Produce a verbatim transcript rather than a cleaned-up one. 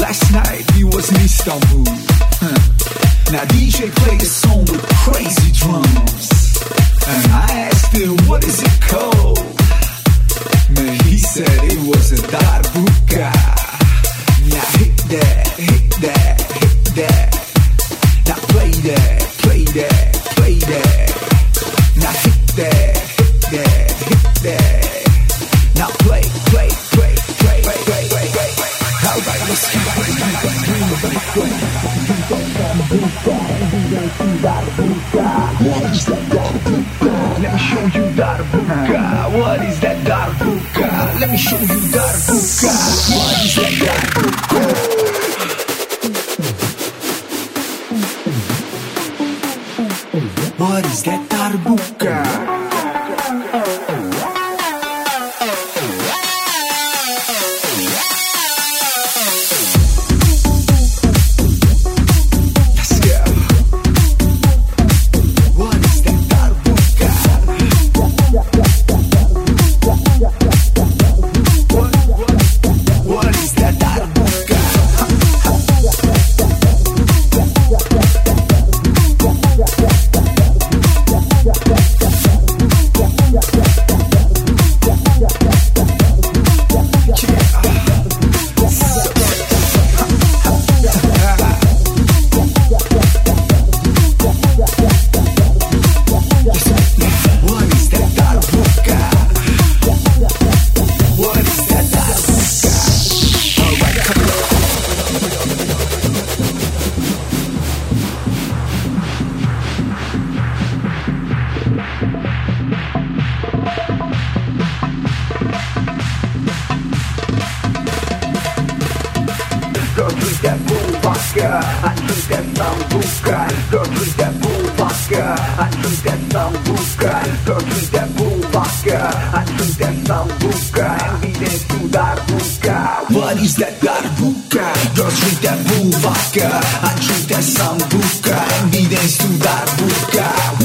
Last night he was in Istanbul. Huh. Now D J played a song with crazy drums, and I asked him, what is it called? Man, he said it was a darbuka. Now hit that, hit that, hit that. Now play that, play that, play that. Now hit that, hit that, hit that. Now play, play, play, play, play, play, play, play, play. Alright, let's keep it. Let me show you darbuka. What is that darbuka? Let me show you darbuka. What is that darbuka? What is that darbuka? What is that darbuka? Girls drink that bull vodka. I drink that sambuca and we dance to darbuka.